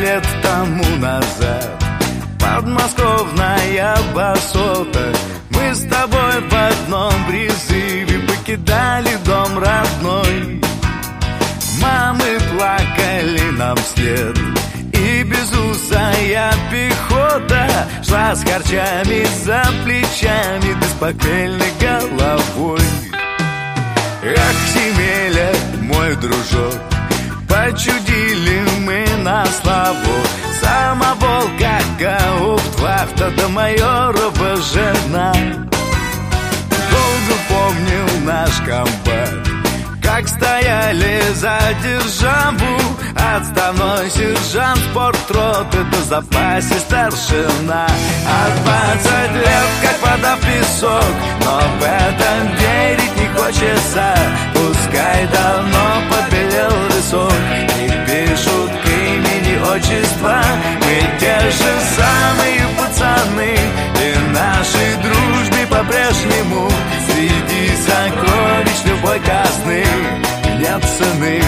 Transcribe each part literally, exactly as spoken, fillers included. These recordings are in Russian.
лет тому назад, подмосковная басота, мы с тобой в одном призыве покидали дом родной. Мамы плакали нам вслед, и безусая пехота шла с харчами за плечами, да с похмельной головой. Эх, земеля, мой дружок, почудили мы на славу. Самовол, как гауптвахта, да майорова жена. Долго помнил наш комбат, как стояли за державу. Отставной сержант спортроты, да в запасе старшина. А двадцать лет, как вода в песок, но в это верить не хочется. Пускай давно побелел висок, и пишут к имени отчества. Мы те же самые пацаны, и нашей дружбе по-прежнему среди сокровищ любой казны нет цены.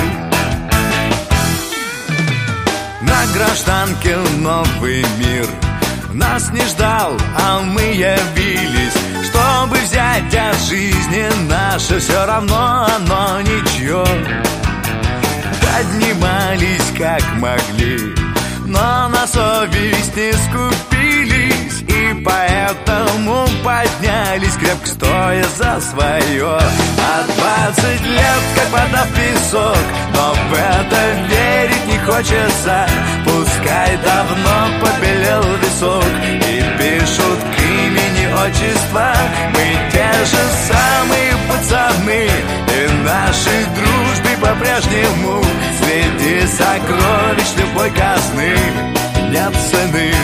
На гражданке новый мир нас не ждал, а мы явились, чтобы взять от жизни наше. Все равно оно ничье. Поднимались как могли, но на совесть не скупились, и поэтому поднялись, крепко стоя за свое. А двадцать лет, как вода в песок, но в это верить не хочется. Пускай давно побелел висок, и пишут к имени отчества. Мы те же самые пацаны, и нашей дружбе по-прежнему среди сокровищ любой казны нет цены.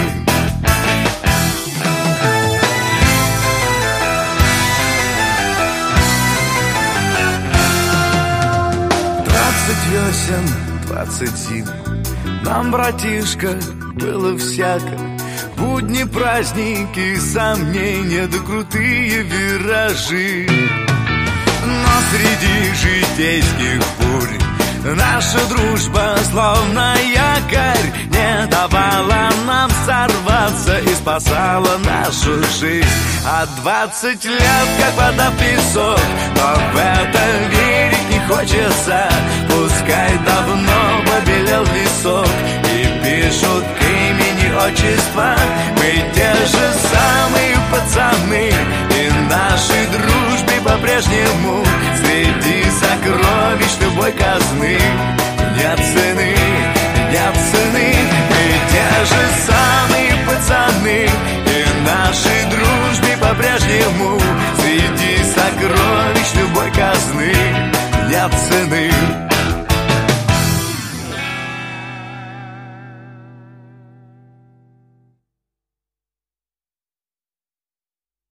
Двадцать весен, двадцать зим, нам, братишка, было всяко. Будни, праздники, сомнения, да крутые виражи. Но среди житейских бурь наша дружба, словно якорь, не давала нам сорваться и спасала нашу жизнь. А двадцать лет, как вода в песок, но в это верить не хочется. Пускай давно побелел висок, и пишут к имени отчества. Мы те же самые пацаны, и нашей дружбе по-прежнему среди сокровищ любой казны нет цены, нет цены. Мы те же самые пацаны, и нашей дружбе по-прежнему